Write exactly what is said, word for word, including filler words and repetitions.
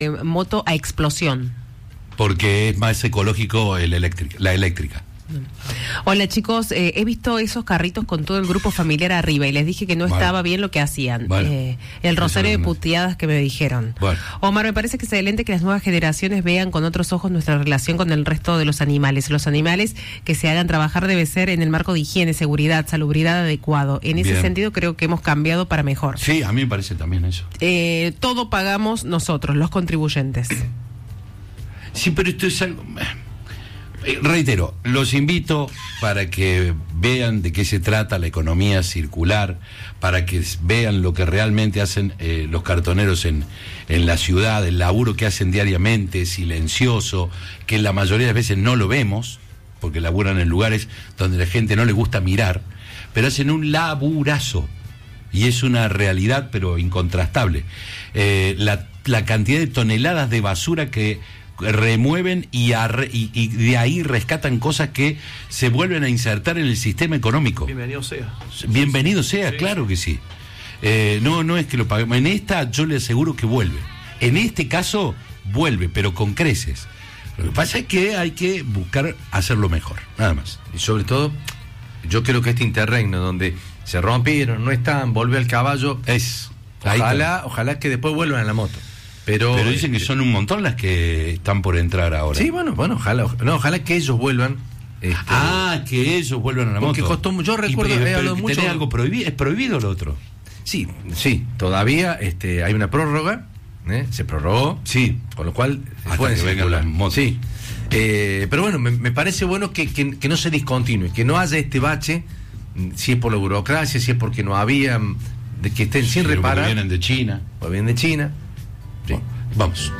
eh, moto a explosión. Porque es más ecológico el eléctrica, la eléctrica. Hola chicos, eh, he visto esos carritos con todo el grupo familiar arriba y les dije que no bueno. estaba bien lo que hacían. Bueno. Eh, el rosario de puteadas que me dijeron. Bueno. Omar, me parece que es excelente que las nuevas generaciones vean con otros ojos nuestra relación con el resto de los animales. Los animales que se hagan trabajar debe ser en el marco de higiene, seguridad, salubridad adecuado. En ese Bien. sentido creo que hemos cambiado para mejor. Sí, a mí me parece también eso. Eh, todo pagamos nosotros, los contribuyentes. Sí, pero esto es algo... Eh, reitero, los invito para que vean de qué se trata la economía circular, para que vean lo que realmente hacen eh, los cartoneros en, en la ciudad, el laburo que hacen diariamente, silencioso, que la mayoría de veces no lo vemos, porque laburan en lugares donde la gente no le gusta mirar, pero hacen un laburazo, y es una realidad pero incontrastable. Eh, la, la cantidad de toneladas de basura que remueven y, arre, y, y de ahí rescatan cosas que se vuelven a insertar en el sistema económico. Bienvenido sea. Bienvenido sea, sí. Claro que sí. Eh, no, no es que lo paguemos. En esta yo le aseguro que vuelve. En este caso vuelve, pero con creces. Lo que pasa es que hay que buscar hacerlo mejor, nada más. Y sobre todo, yo creo que este interregno donde se rompieron, no están, volvió al caballo, Es. ojalá, ojalá que después vuelvan a la moto. Pero, Pero dicen que son un montón las que están por entrar ahora. Sí, bueno, bueno, ojalá, no, ojalá que ellos vuelvan. Este, Ah, que ellos vuelvan a la porque moto. costó, yo recuerdo, Y, pero, he hablado pero mucho. ¿tenés algo prohibido? ¿Es prohibido lo otro? Sí, sí, todavía este, hay una prórroga, ¿eh? Se prorrogó, Sí. con lo cual Hasta pueden que vengan circular. las motos. Sí, eh, pero bueno, me, me parece bueno que, que, que no se discontinúe, que no haya este bache, si es por la burocracia, si es porque no había, de que estén sin Sí, reparar, vienen de China. o bien de China. Sí. Vamos.